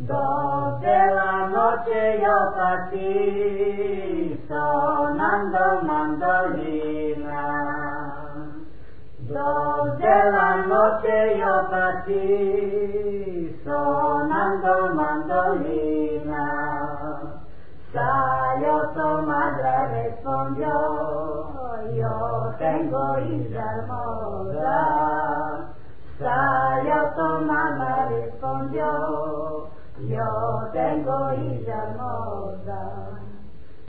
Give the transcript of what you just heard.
2 de la noche yo partí sonando mandolina. 2 de la noche yo partí sonando mandolina. Salió tu madre, respondió, yo tengo hija hermosa.